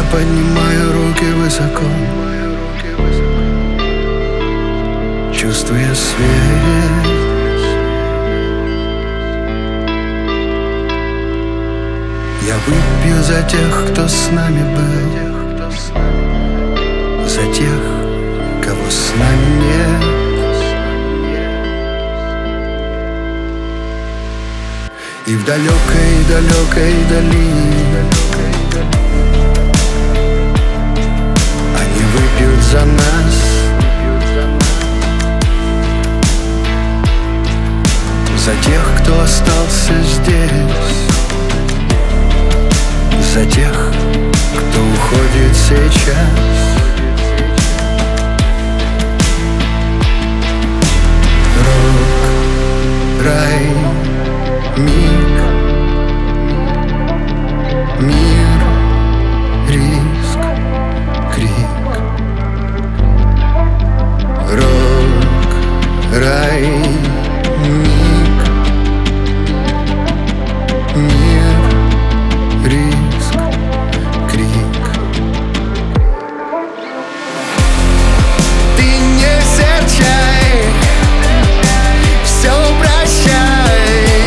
поднимаю руки высоко, чувствуя свет. Я выпью за тех, кто с нами был, за тех, кого с нами нет. И в далекой-далекой дали они выпьют за нас, за тех, кто остался здесь, за тех, кто уходит сейчас. Рок, рай, миг, мир, риск, крик. Рок, рай, миг, мир, риск, крик. Ты не серчай, все прощай,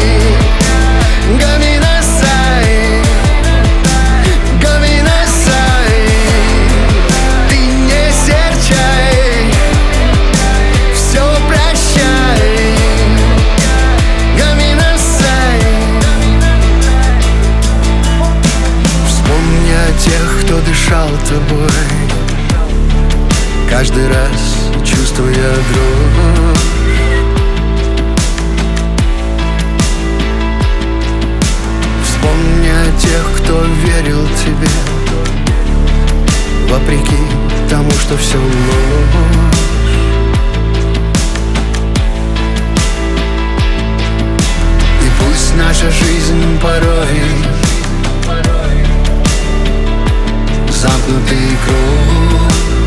гоминасай, гоминасай. Ты не серчай, все прощай, гоминасай. Вспомни о тех, кто дышал тобой, каждый раз чувствуя дрожь. Вспомни о тех, кто верил тебе, вопреки тому, что все ложь. И пусть наша жизнь порой замкнутый круг,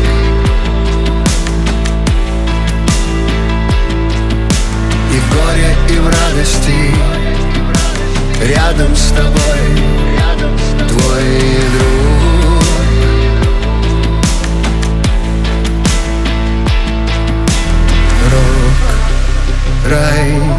и в горе, и в радости рядом с тобой твой друг. Рок, рай,